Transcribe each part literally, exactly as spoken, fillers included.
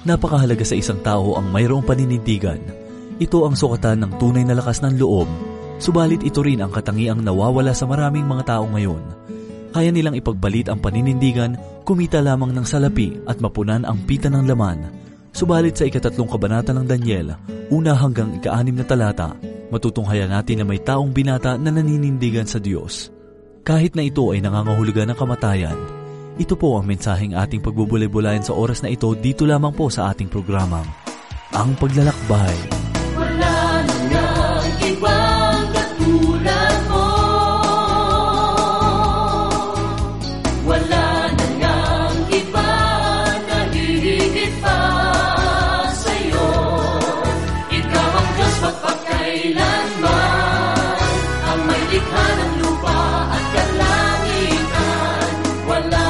Napakahalaga sa isang tao ang mayroong paninindigan. Ito ang sukatan ng tunay na lakas ng loob, subalit ito rin ang katangiang nawawala sa maraming mga tao ngayon. Kaya nilang ipagbalit ang paninindigan, kumita lamang ng salapi at mapunan ang pita ng laman. Subalit sa ikatatlong kabanata ng Daniel, una hanggang ikaanim na talata, matutunghayan natin na may taong binata na naninindigan sa Diyos. Kahit na ito ay nangangahulugan ng kamatayan, ito po ang mensaheng ating pagbubulay-bulayan sa oras na ito dito lamang po sa ating programang Ang Paglalakbay. Wala nang ibang katulad mo. Wala nang iba na hihigit pa sa'yo. Ikaw ang Diyos magpakailanman, ang may likha ng lupa at kalangitan. Wala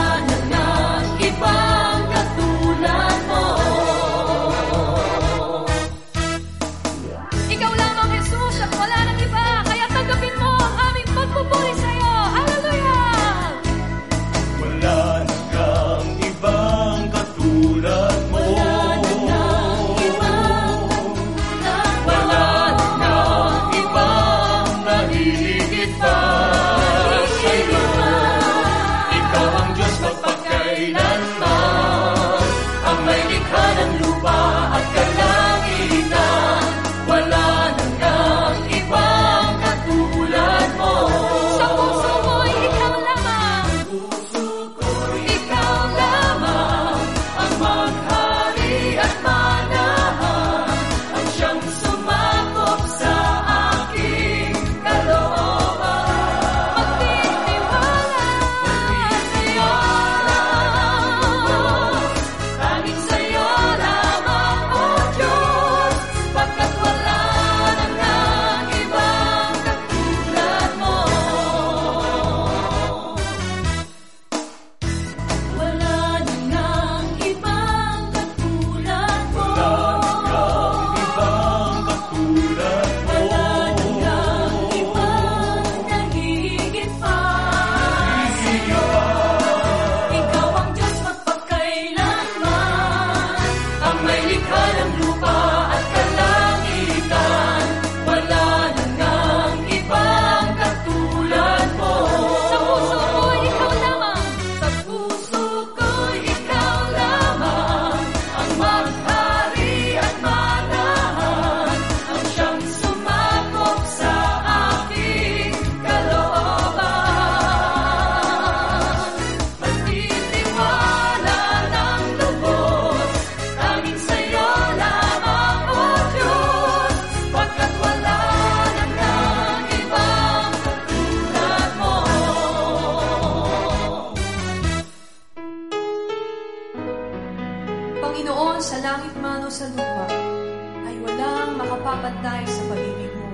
Panginoon, sa langit man o sa lupa, ay walang makapapantay sa pag-ibig mo.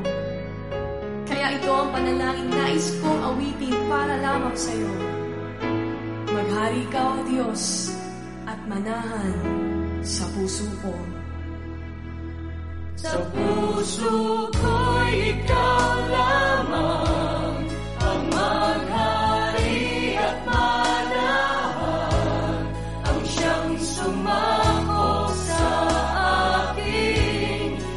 Kaya ito ang panalangin nais kong awitin para lamang sa iyo. Maghari ka, O Diyos, at manahan sa puso ko. Sa puso ko'y ikaw lamang ang maghari at manahan, ang siyang sumako sa aking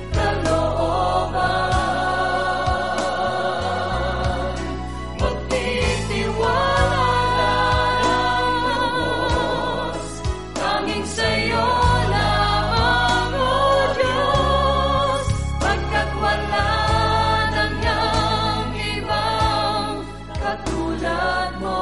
kalooban. Magtitiwala lang lubos, tanging sa'yo lamang, O Diyos, pagkat wala nang niyang ibang katulad mo.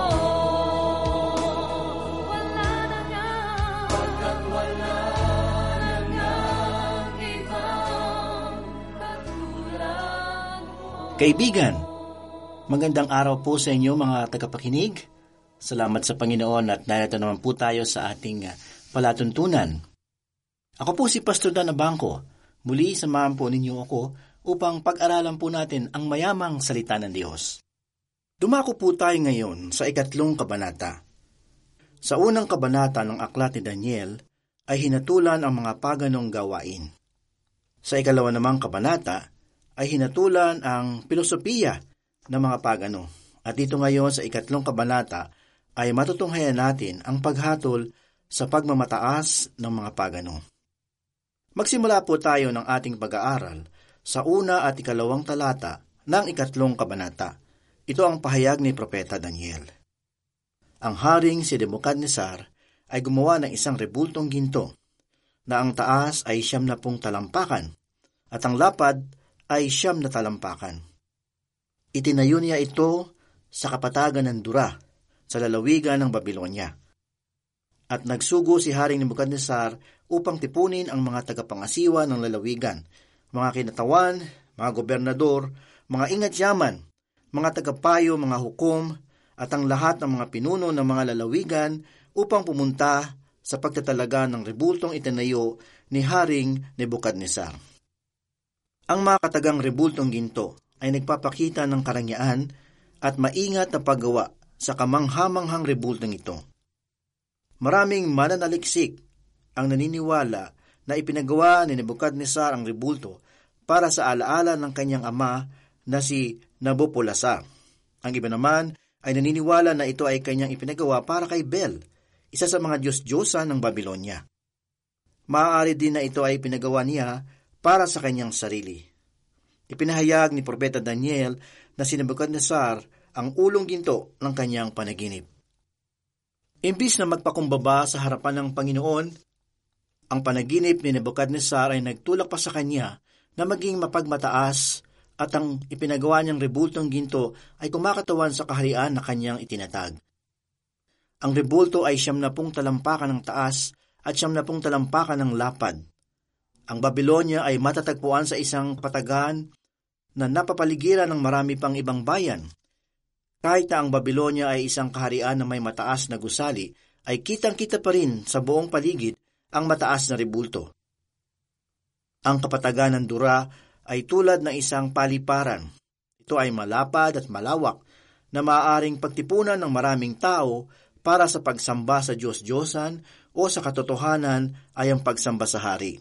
Wala na niyang, pagkat wala nang niyang ibang katulad mo. Kaibigan, magandang araw po sa inyo mga tagapakinig. Salamat sa Panginoon at narito naman po tayo sa ating uh, palatuntunan. Ako po si Pastor Dan Abangco. Muli samahan po ninyo ako upang pag-aralan po natin ang mayamang salita ng Diyos. Dumako po tayo ngayon sa ikatlong kabanata. Sa unang kabanata ng aklat ni Daniel ay hinatulan ang mga paganong gawain. Sa ikalawa namang kabanata ay hinatulan ang pilosopiya ng mga pagano. At dito ngayon sa ikatlong kabanata ay matutunghayan natin ang paghatol sa pagmamataas ng mga pagano. Magsimula po tayo ng ating pag-aaral sa una at ikalawang talata ng ikatlong kabanata. Ito ang pahayag ni Propeta Daniel. Ang haring si Nebuchadnezzar ay gumawa ng isang rebultong ginto na ang taas ay siyam na pung talampakan at ang lapad ay siyam na talampakan. Itinayo niya ito sa kapatagan ng Dura sa lalawigan ng Babylonia. At nagsugo si Haring Nebuchadnezzar upang tipunin ang mga tagapangasiwa ng lalawigan, mga kinatawan, mga gobernador, mga ingat-yaman, mga tagapayo, mga hukom, at ang lahat ng mga pinuno ng mga lalawigan upang pumunta sa pagtatalaga ng rebultong itinayo ni Haring Nebuchadnezzar. Ang mga katagang rebultong ginto ay nagpapakita ng karangyaan at maingat na paggawa sa kamanghamanghang rebultong ito. Maraming mananaliksik ang naniniwala na ipinagawa ni Nebuchadnezzar ang rebulto para sa alaala ng kanyang ama na si Nabopolassar. Ang iba naman ay naniniwala na ito ay kanyang ipinagawa para kay Bel, isa sa mga Diyos-Diyosa ng Babylonia. Maaari din na ito ay pinagawa niya para sa kanyang sarili. Ipinahayag ni Propeta Daniel na si Nebuchadnezzar ang ulong ginto ng kanyang panaginip. Imbis na magpakumbaba sa harapan ng Panginoon, ang panaginip ni Nebuchadnezzar ay nagtulak pa sa kanya na maging mapagmataas at ang ipinagawa niyang rebultong ginto ay kumakatawan sa kaharian na kanyang itinatag. Ang rebulto ay siyam na pung talampakan ng taas at siyam na pung talampakan ng lapad. Ang Babylonia ay matatagpuan sa isang patagan na napapaligiran ng marami pang ibang bayan. Kahit na ang Babylonia ay isang kaharian na may mataas na gusali, ay kitang-kita pa rin sa buong paligid ang mataas na rebulto. Ang kapatagan ng Dura ay tulad ng isang paliparan. Ito ay malapad at malawak na maaaring pagtipunan ng maraming tao para sa pagsamba sa Diyos-Diyosan o sa katotohanan ay ang pagsamba sa hari.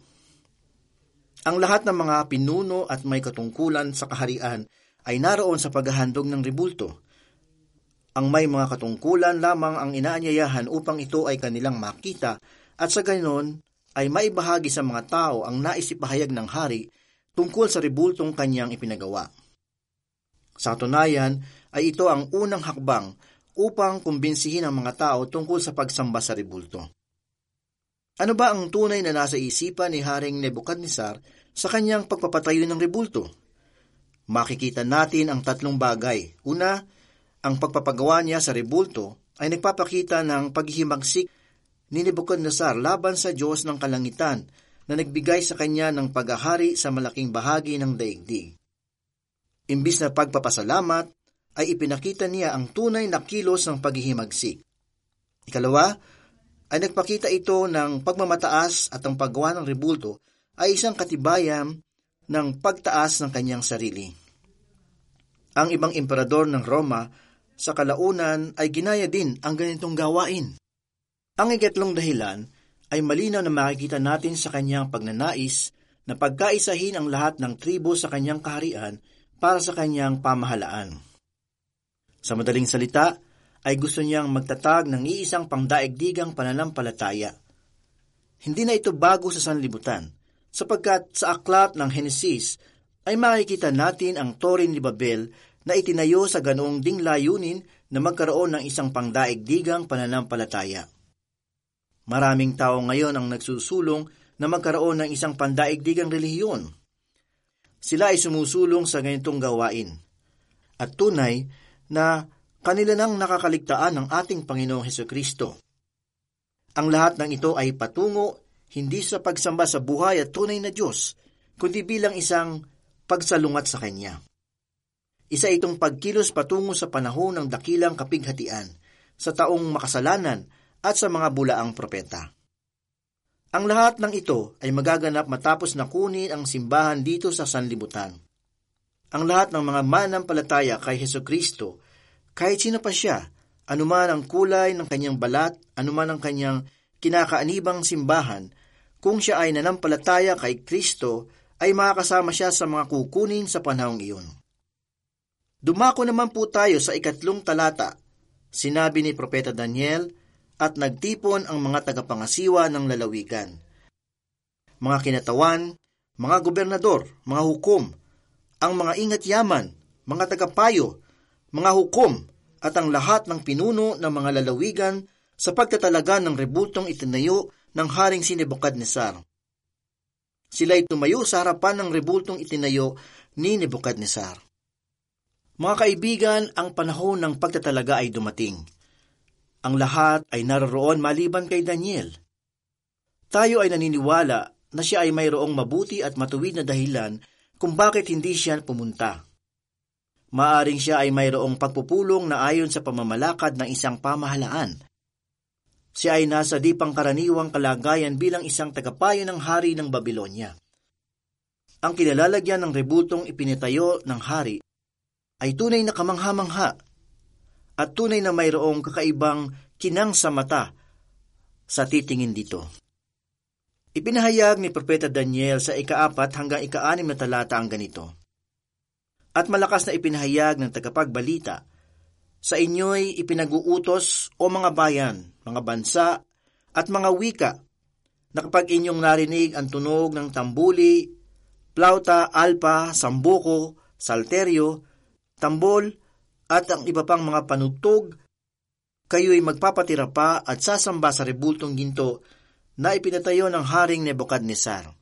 Ang lahat ng mga pinuno at may katungkulan sa kaharian ay naroon sa paghahandog ng rebulto. Ang may mga katungkulan lamang ang inaanyayahan upang ito ay kanilang makita at sa ganon ay maibahagi sa mga tao ang nais ipahayag ng hari tungkol sa rebultong kanyang ipinagawa. Sa katunayan ay ito ang unang hakbang upang kumbinsihin ang mga tao tungkol sa pagsamba sa rebulto. Ano ba ang tunay na nasa isipan ni Haring Nebuchadnezzar sa kanyang pagpapatayo ng rebulto? Makikita natin ang tatlong bagay. Una, ang pagpapagawa niya sa rebulto ay nagpapakita ng paghihimagsik ni Nebuchadnezzar laban sa Diyos ng kalangitan na nagbigay sa kanya ng paghahari sa malaking bahagi ng daigdig. Imbis na pagpapasalamat, ay ipinakita niya ang tunay na kilos ng paghihimagsik. Ikalawa, ay nagpakita ito ng pagmamataas at ang paggawa ng rebulto ay isang katibayan ng pagtaas ng kanyang sarili. Ang ibang emperador ng Roma sa kalaunan ay ginaya din ang ganitong gawain. Ang ikatlong dahilan ay malinaw na makikita natin sa kanyang pagnanais na pagkaisahin ang lahat ng tribo sa kanyang kaharian para sa kanyang pamahalaan. Sa madaling salita, ay gusto niyang magtatag ng iisang pangdaigdigang pananampalataya. Hindi na ito bago sa sanlibutan, sapagkat sa aklat ng Henesis ay makikita natin ang Torin ni Babel na itinayo sa ganoong ding layunin na magkaroon ng isang pangdaigdigang pananampalataya. Maraming tao ngayon ang nagsusulong na magkaroon ng isang pandaigdigang relihiyon. Sila ay sumusulong sa ganitong gawain. At tunay na kanila nang nakakaligtaan ng ating Panginoong Hesukristo. Ang lahat ng ito ay patungo hindi sa pagsamba sa buhay at tunay na Diyos, kundi bilang isang pagsalungat sa Kanya. Isa itong pagkilos patungo sa panahon ng dakilang kapighatian, sa taong makasalanan at sa mga bulaang propeta. Ang lahat ng ito ay magaganap matapos na kunin ang simbahan dito sa sanlibutan. Ang lahat ng mga manampalataya kay Hesukristo, kahit sino pa siya, anuman ang kulay ng kanyang balat, anuman ang kanyang kinakaanibang simbahan, kung siya ay nanampalataya kay Kristo, ay makakasama siya sa mga kukunin sa panahong iyon. Dumako naman po tayo sa ikatlong talata. Sinabi ni Propeta Daniel, at nagtipon ang mga tagapangasiwa ng lalawigan. mga kinatawan, mga gobernador, mga hukom, ang mga ingat yaman, mga tagapayo, mga hukom, at ang lahat ng pinuno ng mga lalawigan sa pagtatalaga ng rebultong itinayo ng Haring si Nebukadnesar. Sila'y tumayo sa harapan ng rebultong itinayo ni Nebukadnesar. Mga kaibigan, ang panahon ng pagtatalaga ay dumating. Ang lahat ay naroroon maliban kay Daniel. Tayo ay naniniwala na siya ay mayroong mabuti at matuwid na dahilan kung bakit hindi siya pumunta. Maaring siya ay mayroong pagpupulong na ayon sa pamamalakad ng isang pamahalaan. Siya ay nasa di pangkaraniwang kalagayan bilang isang tagapayo ng hari ng Babylonia. Ang kinalalagyan ng rebultong ipinitayo ng hari ay tunay na kamangha-mangha at tunay na mayroong kakaibang kinang sa mata sa titingin dito. Ipinahayag ni Propeta Daniel sa ikaapat hanggang ikaanim na talata ang ganito. At malakas na ipinahayag ng tagapagbalita, sa inyo'y ipinag-uutos o mga bayan, mga bansa, at mga wika, na kapag inyong narinig ang tunog ng tambuli, plauta, alpa, sambuko, salteryo, tambol, at ang iba pang mga panugtog, kayo'y magpapatira pa at sasamba sa rebultong ginto na ipinatayo ng Haring Nebukadnesar.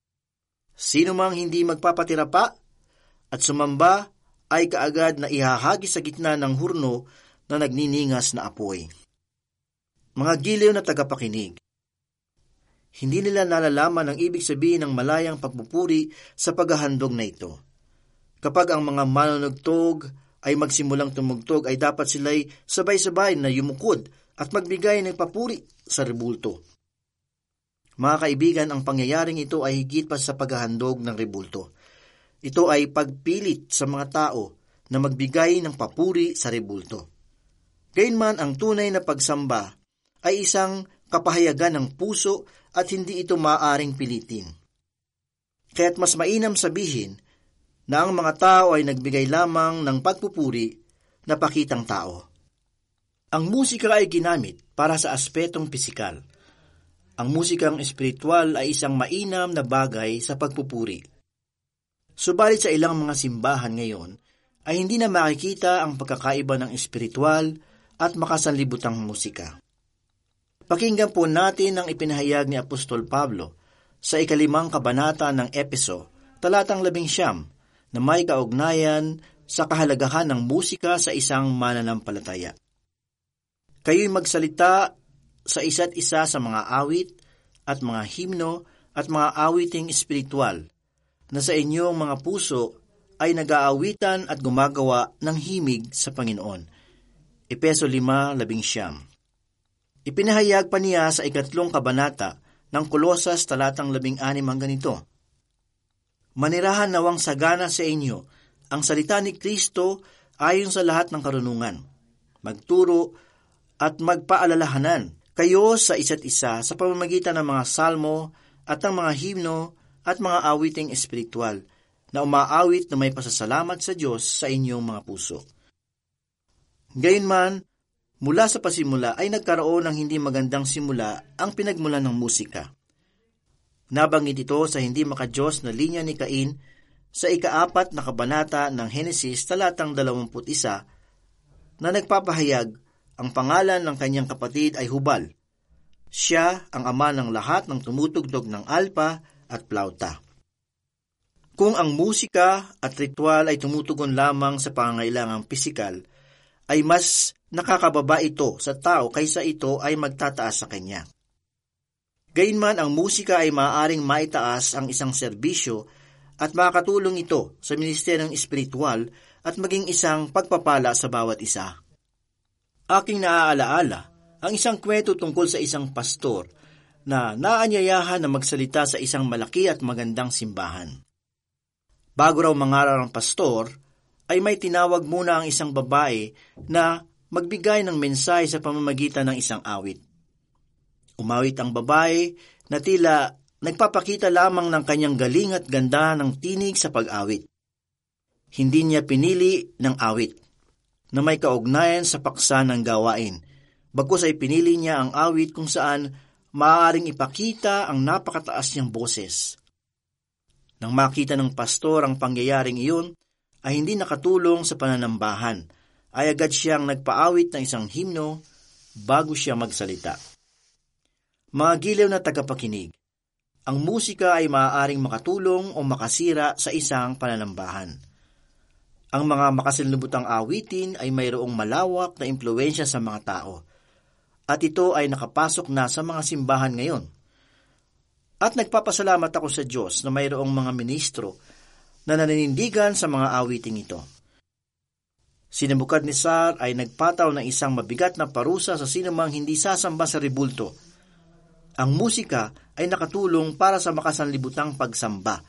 Sino mang hindi magpapatira pa at sumamba ay kaagad na ihahagi sa gitna ng hurno na nagniningas na apoy. Mga giliw na tagapakinig, hindi nila nalalaman ang ibig sabihin ng malayang pagpupuri sa paghahandog na ito. Kapag ang mga manunugtog ay magsimulang tumugtog, ay dapat sila'y sabay-sabay na yumukod at magbigay ng papuri sa rebulto. Mga kaibigan, ang pangyayaring ito ay higit pa sa paghahandog ng rebulto. Ito ay pagpilit sa mga tao na magbigay ng papuri sa rebulto. Gayunman, ang tunay na pagsamba ay isang kapahayagan ng puso at hindi ito maaaring pilitin. Kaya't mas mainam sabihin na ang mga tao ay nagbigay lamang ng pagpupuri na pakitang tao. Ang musika ay ginamit para sa aspetong pisikal. Ang musikang espiritual ay isang mainam na bagay sa pagpupuri. Subalit sa ilang mga simbahan ngayon, ay hindi na makikita ang pagkakaiba ng espiritual at makasanlibutang musika. Pakinggan po natin ang ipinahayag ni Apostol Pablo sa ikalimang kabanata ng Epeso, talatang labing siyam, na may kaugnayan sa kahalagahan ng musika sa isang mananampalataya. Kayo'y magsalita sa isa't isa sa mga awit at mga himno at mga awiting espiritual, na sa inyong mga puso ay nag-aawitan at gumagawa ng himig sa Panginoon. Epeso lima labing siyam. Ipinahayag pa niya sa ikatlong kabanata ng Kolosas talatang labing anim ang ganito. Manirahan nawang sagana sa inyo ang salita ni Kristo ayon sa lahat ng karunungan. Magturo at magpaalalahanan kayo sa isa't isa sa pamamagitan ng mga salmo at ng mga himno at mga awiting espiritual na umaawit na may pasasalamat sa Diyos sa inyong mga puso. Gayunman, mula sa pasimula ay nagkaroon ng hindi magandang simula ang pinagmulan ng musika. Nabanggit ito sa hindi makadiyos na linya ni Cain sa ikaapat na kabanata ng Henesis talatang dalawampu't isa na nagpapahayag ang pangalan ng kanyang kapatid ay Hubal. Siya ang ama ng lahat ng tumutugtog ng alpa at plauta. Kung ang musika at ritual ay tumutugon lamang sa pangangailangang pisikal, ay mas nakakababa ito sa tao kaysa ito ay magtataas sa kanya. Gayunman, ang musika ay maaaring maitaas ang isang serbisyo at makakatulong ito sa ministeryong espiritual at maging isang pagpapala sa bawat isa. Aking naaalaala ang isang kwento tungkol sa isang pastor na naanyayahan na magsalita sa isang malaki at magandang simbahan. Bago raw mangaral ang pastor, ay may tinawag muna ang isang babae na magbigay ng mensahe sa pamamagitan ng isang awit. Umawit ang babae na tila nagpapakita lamang ng kanyang galing at ganda ng tinig sa pag-awit. Hindi niya pinili ng awit na may kaugnayan sa paksa ng gawain, bagkus ay pinili niya ang awit kung saan maaaring ipakita ang napakataas niyang boses. Nang makita ng pastor ang pangyayaring iyon, ay hindi nakatulong sa pananambahan, ay agad siyang nagpaawit ng isang himno bago siya magsalita. Mga giliw na tagapakinig, ang musika ay maaaring makatulong o makasira sa isang pananambahan. Ang mga makasinlubutang awitin ay mayroong malawak na impluwensya sa mga tao, at ito ay nakapasok na sa mga simbahan ngayon. At nagpapasalamat ako sa Diyos na mayroong mga ministro na naninindigan sa mga awiting ito. Si Nebukadnesar ay nagpataw ng isang mabigat na parusa sa sinumang hindi sasamba sa rebulto. Ang musika ay nakatulong para sa makasanlibutang pagsamba,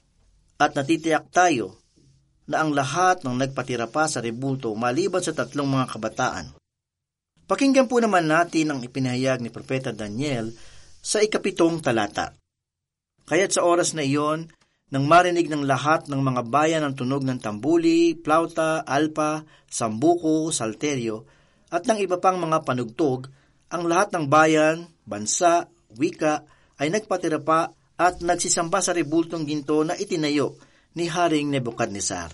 at natitiyak tayo na ang lahat ng nagpatira pa sa rebulto maliban sa tatlong mga kabataan. Pakinggan po naman natin ang ipinahayag ni Propeta Daniel sa ikapitong talata. Kaya't sa oras na iyon, nang marinig ng lahat ng mga bayan ang tunog ng tambuli, plauta, alpa, sambuko, salteryo, at ng iba pang mga panugtog, ang lahat ng bayan, bansa, wika, ay nagpatira pa at nagsisamba sa rebultong ginto na itinayo ni Haring Nebukadnesar.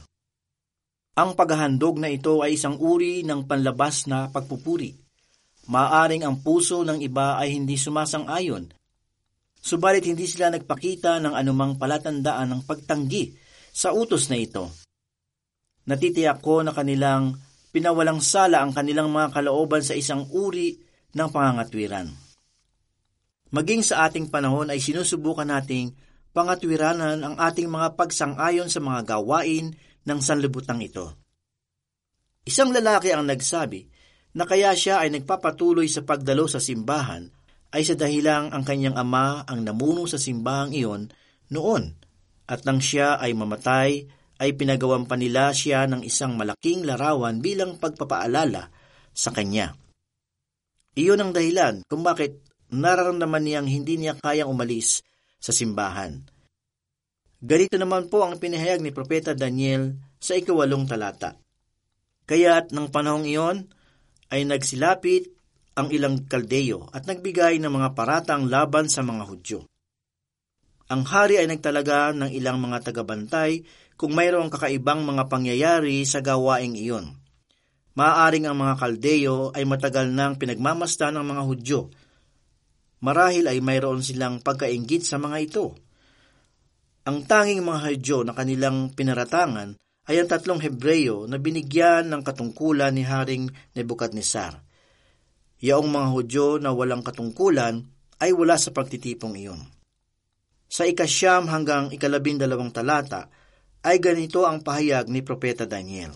Ang paghahandog na ito ay isang uri ng panlabas na pagpupuri. Maaring ang puso ng iba ay hindi sumasang-ayon, subalit hindi sila nagpakita ng anumang palatandaan ng pagtanggi sa utos na ito. Natitiyak ko na kanilang pinawalang sala ang kanilang mga kalooban sa isang uri ng pangangatwiran. Maging sa ating panahon ay sinusubukan nating pangatwiranan ang ating mga pagsang-ayon sa mga gawain ng sanlibutang ito. Isang lalaki ang nagsabi na kaya siya ay nagpapatuloy sa pagdalo sa simbahan ay sa dahilang ang kanyang ama ang namuno sa simbahang iyon noon, at nang siya ay mamatay ay pinagawan pa nila siya ng isang malaking larawan bilang pagpapaalala sa kanya. Iyon ang dahilan kung bakit nararamdaman niyang hindi niya kayang umalis sa simbahan. Ganito naman po ang pinahayag ni Propeta Daniel sa ikawalong talata. Kaya't ng panahong iyon ay nagsilapit ang ilang Kaldeyo at nagbigay ng mga paratang laban sa mga Hudyo. Ang hari ay nagtalaga ng ilang mga tagabantay kung mayroong kakaibang mga pangyayari sa gawaing iyon. Maaaring ang mga Kaldeyo ay matagal nang pinagmamasdan ng mga Hudyo. Marahil ay mayroon silang pagkainggit sa mga ito. Ang tanging mga Hudyo na kanilang pinaratangan ay ang tatlong Hebreyo na binigyan ng katungkulan ni Haring Nebukadnesar. Yaong mga Hudyo na walang katungkulan ay wala sa pagtitipong iyon. Sa ikasyam hanggang ikalabindalawang talata ay ganito ang pahayag ni Propeta Daniel.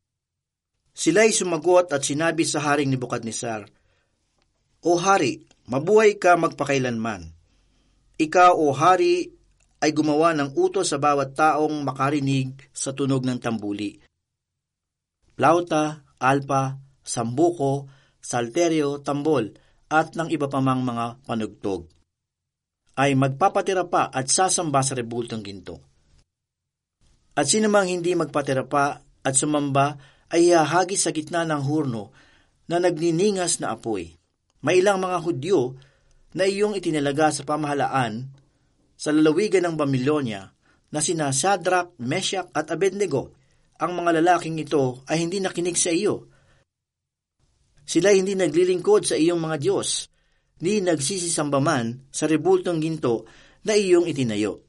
Sila'y sumagot at sinabi sa Haring Nebukadnesar, O Hari, mabuhay ka magpakailanman. Ikaw, O Hari, ay gumawa ng utos sa bawat taong makarinig sa tunog ng tambuli. Plauta, alpa, sambuko, salteryo, tambol, at ng iba pa mang mga panugtog, ay magpapatira pa at sasamba sa rebultong ginto. At sinumang hindi magpatira pa at sumamba ay ihahagis sa gitna ng hurno na nagniningas na apoy. May ilang mga Hudyo na iyong itinalaga sa pamahalaan sa lalawigan ng Babylonia na sina Shadrach, Meshach at Abednego. Ang mga lalaking ito ay hindi nakinig sa iyo. Sila hindi naglilingkod sa iyong mga Diyos, ni nagsisisamba man sa rebultong ginto na iyong itinayo.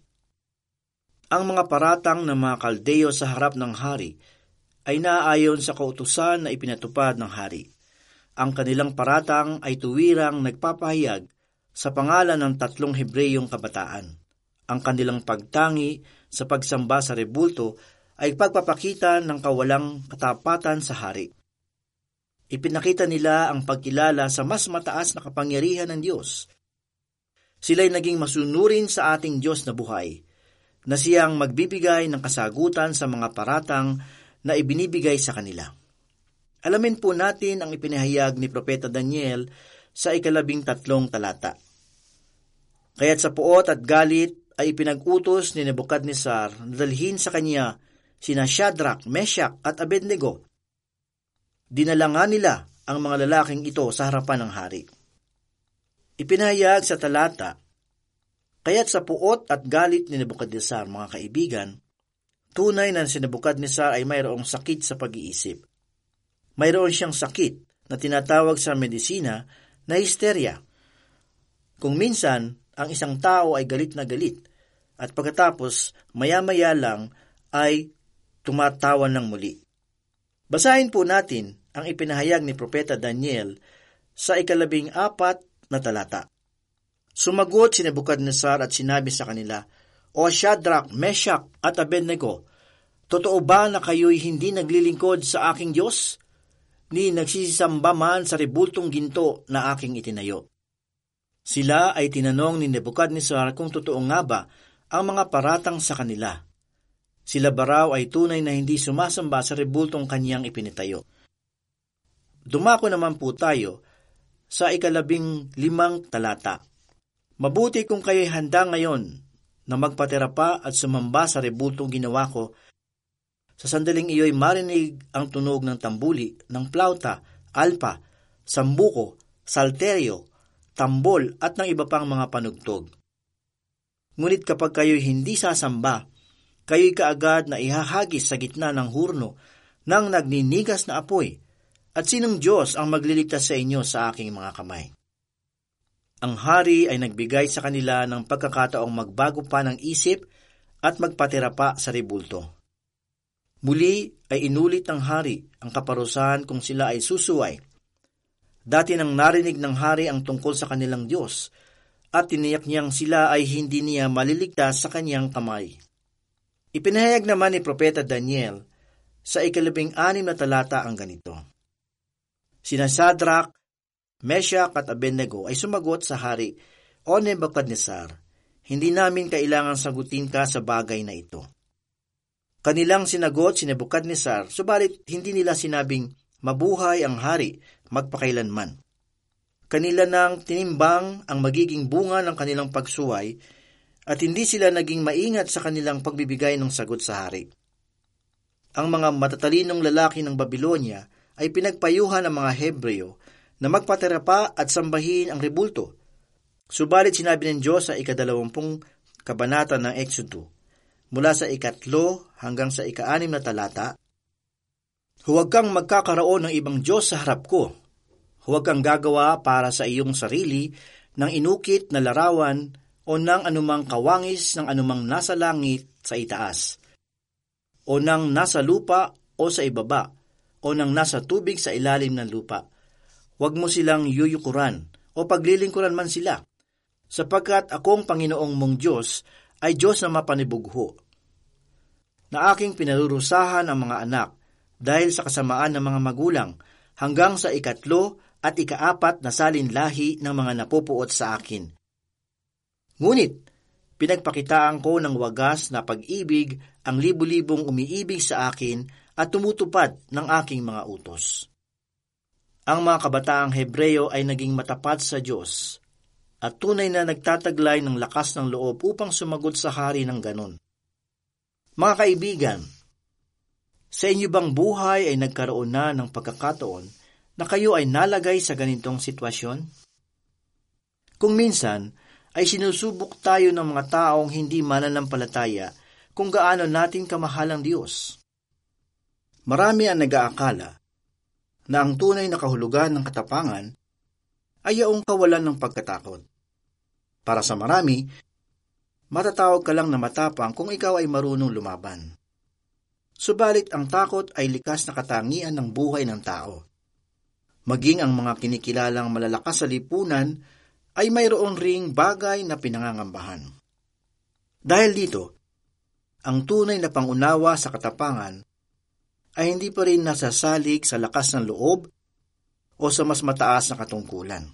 Ang mga paratang ng mga Kaldeyo sa harap ng hari ay naaayon sa kautusan na ipinatupad ng hari. Ang kanilang paratang ay tuwirang nagpapahayag sa pangalan ng tatlong Hebreyong kabataan. Ang kanilang pagtangi sa pagsamba sa rebulto ay pagpapakita ng kawalang katapatan sa hari. Ipinakita nila ang pagkilala sa mas mataas na kapangyarihan ng Diyos. Sila'y naging masunurin sa ating Diyos na buhay, na siyang magbibigay ng kasagutan sa mga paratang na ibinibigay sa kanila. Alamin po natin ang ipinahayag ni Propeta Daniel sa ikalabing tatlong talata. Kaya't sa puot at galit ay ipinag-utos ni Nebukadnesar na dalhin sa kanya sina Shadrach, Meshach at Abednego. Dinala nga nila ang mga lalaking ito sa harapan ng hari. Ipinahayag sa talata, kaya't sa puot at galit ni Nebukadnesar, mga kaibigan, tunay na si Nebukadnesar ay mayroong sakit sa pag-iisip. Mayroon siyang sakit na tinatawag sa medisina na histerya. Kung minsan, ang isang tao ay galit na galit at pagkatapos maya-maya lang ay tumatawa ng muli. Basahin po natin ang ipinahayag ni Propeta Daniel sa ikalabing apat na talata. Sumagot si Nebukadnesar at sinabi sa kanila, O Shadrach, Meshach at Abednego, totoo ba na kayo'y hindi naglilingkod sa aking Diyos, ni nagsisisamba man sa rebultong ginto na aking itinayo? Sila ay tinanong ni Nebukadnesar kung totoo nga ba ang mga paratang sa kanila. Sila ba raw ay tunay na hindi sumasamba sa rebultong kanyang ipinitayo? Dumako naman po tayo sa ikalabing limang talata. Mabuti kung kayo'y handa ngayon na magpatira pa at sumamba sa rebultong ginawa ko. Sa sandaling iyo'y marinig ang tunog ng tambuli, ng plauta, alpa, sambuko, salterio, tambol at ng iba pang mga panugtog. Ngunit kapag kayo'y hindi sasamba, kayo'y kaagad na ihahagis sa gitna ng hurno ng nagninigas na apoy, at sinong Diyos ang magliligtas sa inyo sa aking mga kamay? Ang hari ay nagbigay sa kanila ng pagkakataong magbago pa ng isip at magpatira pa sa rebulto. Muli ay inulit ng hari ang kaparusahan kung sila ay susuway. Dati nang narinig ng hari ang tungkol sa kanilang Diyos at tiniyak niyang sila ay hindi niya maliligtas sa kanyang kamay. Ipinahayag naman ni Propeta Daniel sa ikalabing anim na talata ang ganito. Sina Shadrach, Meshach at Abednego ay sumagot sa hari, O Nebukadnesar, hindi namin kailangan sagutin ka sa bagay na ito. Kanilang sinagot si Nebukadnesar, subalit hindi nila sinabing, mabuhay ang hari, magpakailanman. Kanila nang tinimbang ang magiging bunga ng kanilang pagsuway at hindi sila naging maingat sa kanilang pagbibigay ng sagot sa hari. Ang mga matatalinong lalaki ng Babylonia ay pinagpayuhan ng mga Hebreo na magpatira pa at sambahin ang rebulto. Subalit sinabi ng Diyos sa ikadalawampung kabanata ng Exodo, mula sa ikatlo hanggang sa ikaanim na talata, huwag kang magkakaroon ng ibang Diyos sa harap ko. Huwag kang gagawa para sa iyong sarili ng inukit na larawan o ng anumang kawangis ng anumang nasa langit sa itaas, o ng nasa lupa o sa ibaba, o ng nasa tubig sa ilalim ng lupa. Huwag mo silang yuyukuran o paglilingkuran man sila, sapagkat akong Panginoong mong Diyos ay Diyos na mapanibugho, na aking pinarurusahan ang mga anak dahil sa kasamaan ng mga magulang hanggang sa ikatlo at ikaapat na salinlahi ng mga napupuot sa akin. Ngunit, pinagpakitaan ko ng wagas na pag-ibig ang libu-libong umiibig sa akin at tumutupad ng aking mga utos. Ang mga kabataang Hebreo ay naging matapat sa Diyos at tunay na nagtataglay ng lakas ng loob upang sumagot sa hari ng ganon. Mga kaibigan, sa inyo bang buhay ay nagkaroon na ng pagkakataon na kayo ay nalagay sa ganitong sitwasyon? Kung minsan, ay sinusubok tayo ng mga taong hindi mananampalataya kung gaano natin kamahal ang Diyos. Marami ang nag-aakala na ang tunay na kahulugan ng katapangan ay yaong kawalan ng pagkatakot. Para sa marami, matatawag ka lang na matapang kung ikaw ay marunong lumaban. Subalit ang takot ay likas na katangian ng buhay ng tao. Maging ang mga kinikilalang malalakas sa lipunan ay mayroon ring bagay na pinangangambahan. Dahil dito, ang tunay na pangunawa sa katapangan ay hindi pa rin nasasalig sa lakas ng loob o sa mas mataas na katungkulan.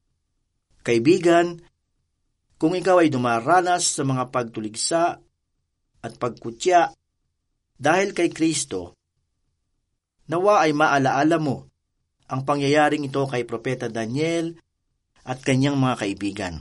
Kaibigan, kung ikaw ay dumaranas sa mga pagtuligsa at pagkutya dahil kay Kristo, nawa ay maalaala mo ang pangyayaring ito kay Propeta Daniel at kanyang mga kaibigan.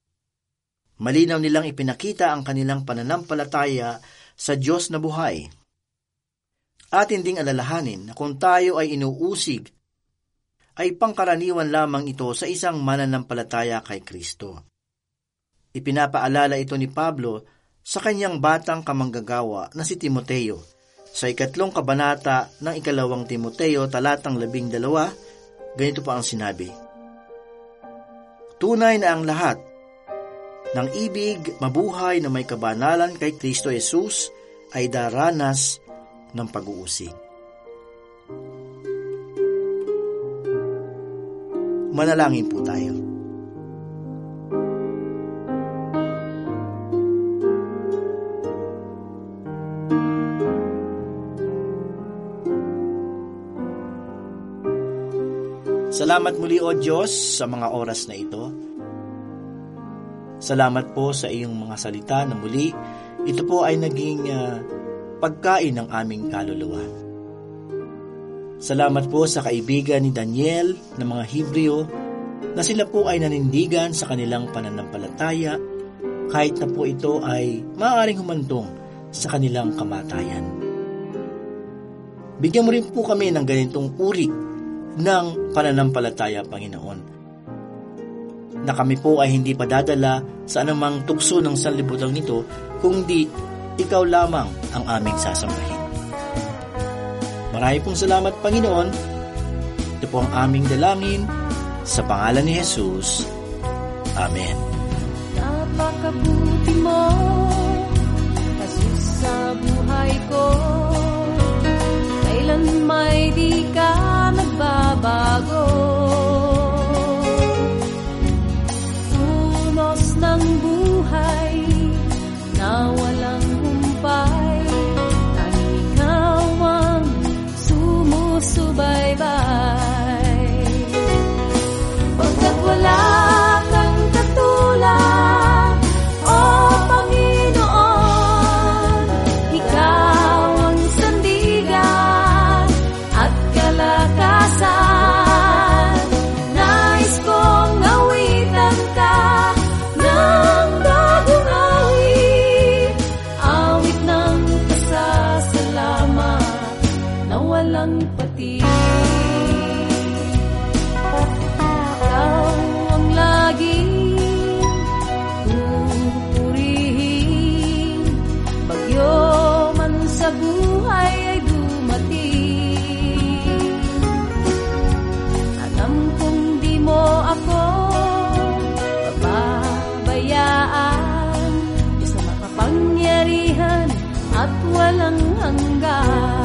Malinaw nilang ipinakita ang kanilang pananampalataya sa Diyos na buhay. At hinding alalahanin na kung tayo ay inuusig ay pangkaraniwan lamang ito sa isang mananampalataya kay Kristo. Ipinapaalala ito ni Pablo sa kanyang batang kamanggagawa na si Timoteo sa ikatlong kabanata ng ikalawang Timoteo talatang labing dalawa. Ganito pa ang sinabi: tunay na ang lahat ng ibig mabuhay na may kabanalan kay Kristo Jesus ay daranas ng pag-uusig. Manalangin po tayo. Salamat muli, O Diyos, sa mga oras na ito. Salamat po sa iyong mga salita na muli ito po ay naging uh, pagkain ng aming kaluluwa. Salamat po sa kaibigan ni Daniel ng mga Hebreo na sila po ay nanindigan sa kanilang pananampalataya kahit na po ito ay maaaring humantong sa kanilang kamatayan. Bigyan mo rin po kami ng ganitong uri ng pananampalataya, Panginoon, na kami po ay hindi padadala sa anumang tukso ng sanlibutan nito, kundi ikaw lamang ang aming sasambahin. Marami pong salamat, Panginoon. Ito po ang aming dalangin sa pangalan ni Jesus. Amen. Napakabuti mo, Jesus, sa buhay ko. Kailan may di ka nagbabago. Unos ng buhay na walang humpay, tanging ikaw ang sumusubaybay. Pagkat wala kang katulad, O Panginoon, ikaw ang sandigan at kalakasan. Nais kong awitan ka ng bagong awit, awit ng pasasalamat na walang pati. Ikaw ang laging pupurihin, bagyo man sa buhay ay dumating. Alam kong di mo ako pababayaan, Diyos na makapangyarihan at walang hanggan.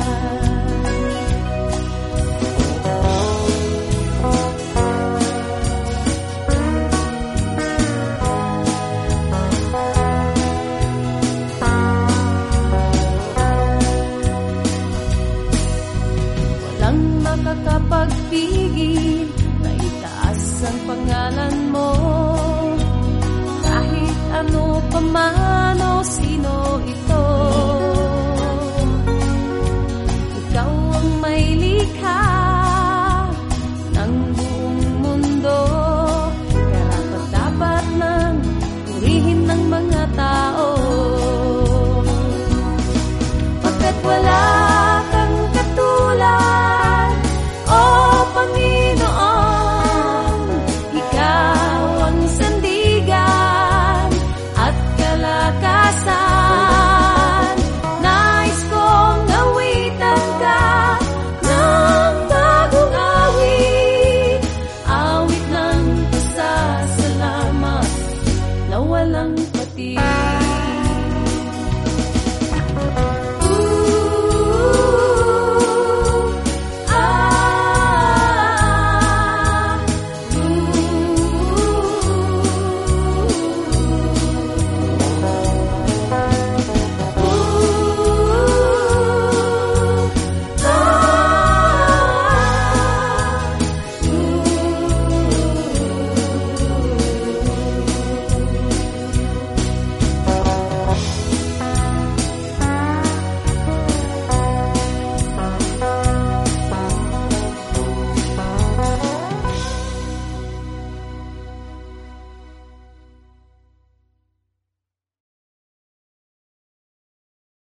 Walang makakapagpigil na itaas ang pangalan mo. Kahit ano pa man o sino ito,